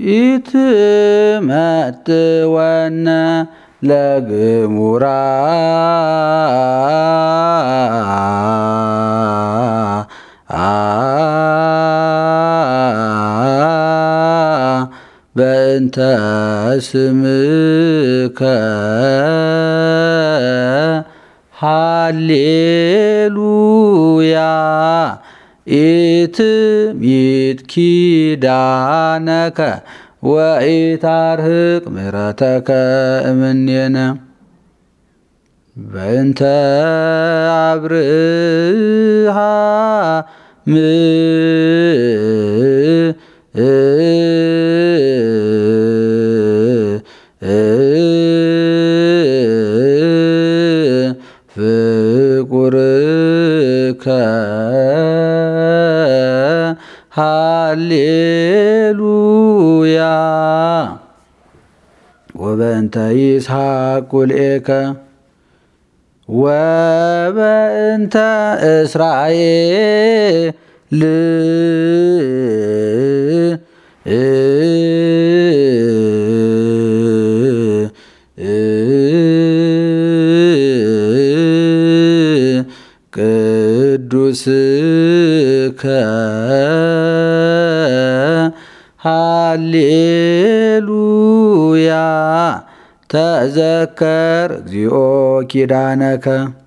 ኢትመጥወነ ለግሙራ በእንተ ስምከ ሃሌሉያ ኢትምይት ኪዳነከ ወኢታርህቅ ምሕረተከ እምኔነ በእንተ አብርሃም ፍቁርከ ሃሌሉያ ወበእንተ ይስሐቅ ቁልኤከ ወበእንተ እስራኤል ቅዱስከ ሃሌሉያ ተዘከር እግዚኦ ኪዳነከ